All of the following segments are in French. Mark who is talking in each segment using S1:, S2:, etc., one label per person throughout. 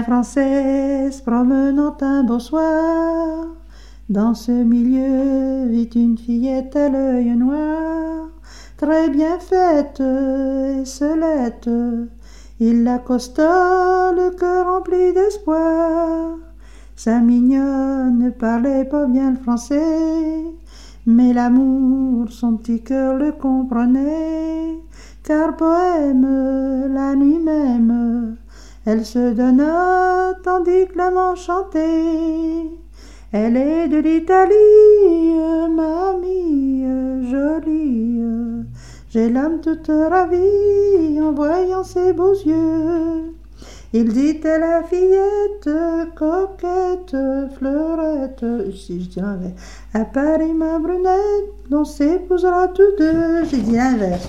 S1: La Française promenant un beau soir, dans ce milieu vit une fillette à l'œil noir, très bien faite et selette. Il l'accosta, le cœur rempli d'espoir. Sa mignonne ne parlait pas bien le français, mais l'amour, son petit cœur le comprenait, car poème, la nuit même, elle se donna tandis que l'amant chantait. Elle est de l'Italie, mamie jolie, j'ai l'âme toute ravie en voyant ses beaux yeux. Il dit à la fillette, coquette, fleurette, si je dis l'inverse, à Paris ma brunette, l'on s'épousera tous deux. J'ai dit l'inverse,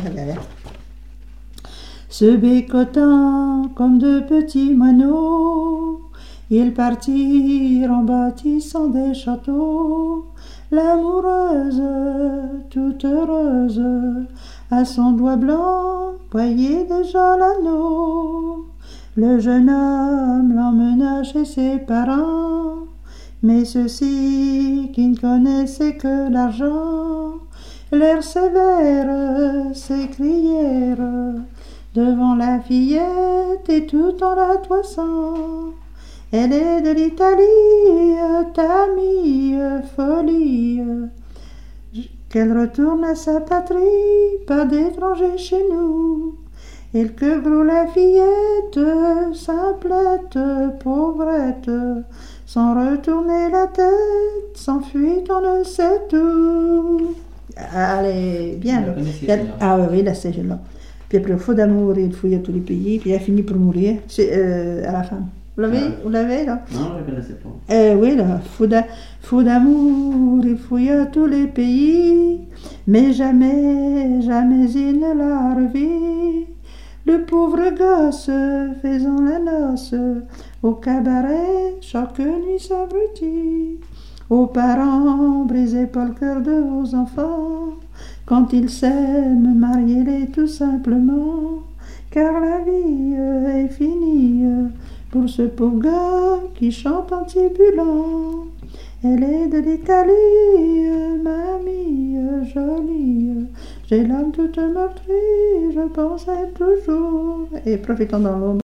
S1: Se bécotant comme de petits moineaux, ils partirent en bâtissant des châteaux. L'amoureuse, toute heureuse, à son doigt blanc, voyait déjà l'anneau. Le jeune homme l'emmena chez ses parents, mais ceux-ci, qui ne connaissaient que l'argent, l'air sévère, s'écrièrent devant la fillette et tout en la toisant. Elle est de l'Italie, tamie, folie, qu'elle retourne à sa patrie, pas d'étranger chez nous. Et que gros la fillette, simplette, pauvrette, sans retourner la tête, s'enfuit on ne sait où. Allez, bien. Ah oui, là c'est là. Puis après, fou d'amour, il fouille à tous les pays, puis il a fini pour mourir, à la fin. Vous l'avez là?
S2: Non, je ne connaissais pas.
S1: Oui, là, fou d'amour, il fouille à tous les pays, mais jamais, jamais il ne l'a revu. Le pauvre gosse faisant la noce au cabaret, chaque nuit s'abrutit. Aux parents, brisez pas le cœur de vos enfants, quand ils s'aiment, mariez-les tout simplement, car la vie est finie pour ce pauvre gars qui chante en tibulant. Elle est de l'Italie, mamie jolie, j'ai l'âme toute meurtrie, je pense à elle toujours. Et profitons dans l'ombre.